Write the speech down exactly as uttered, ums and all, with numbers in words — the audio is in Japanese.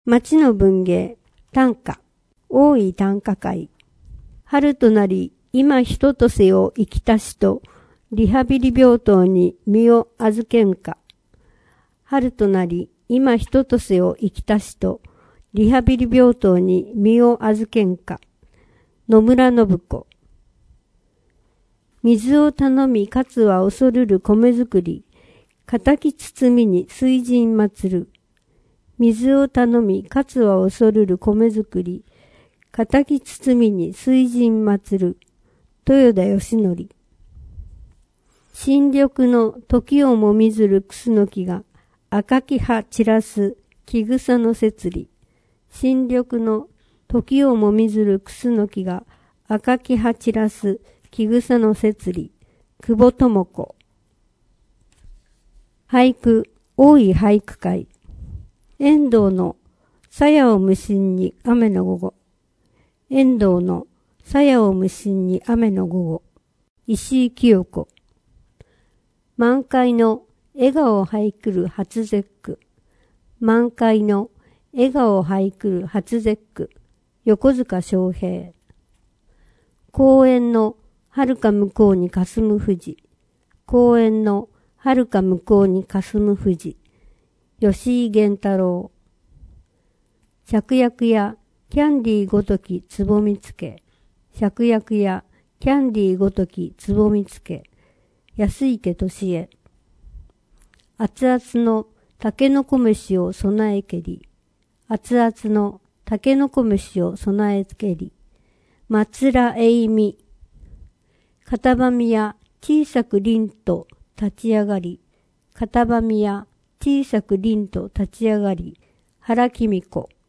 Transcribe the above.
町の文芸、短歌、大井短歌会。春となり、今人とせを生きたしと、リハビリ病棟に身を預けんか。春となり、今人とせを生きたしと、リハビリ病棟に身を預けんか。野村信子。水を頼み、かつは恐るる米作り、敵包みに水神祭る。水を頼み、かつは恐るる米作り、敵包みに水神祭る。豊田義則。新緑の時をもみずるクスノキが赤き葉散らす木草の節理。新緑の時をもみずるクスノキが赤き葉散らす木草の節理。久保智子。俳句、大井俳句会。遠藤の鞘を無心に雨の午後。遠藤の鞘を無心に雨の午後。石井清子。満開の笑顔を俳句る初節句。満開の笑顔を俳句る初節句。横塚昌平。公園の遥か向こうに霞む富士。公園の遥か向こうに霞む富士。吉井源太郎。芍薬やキャンディーごときつぼみつけ。芍薬やキャンディーごときつぼみつけ。安池俊恵。熱々のたけのこ飯を備えけり。熱々のたけのこ飯を備えけり。松浦栄美。片ばみや小さく凛と立ち上がり。片ばみや小さく凛と立ち上がり。原きみ子。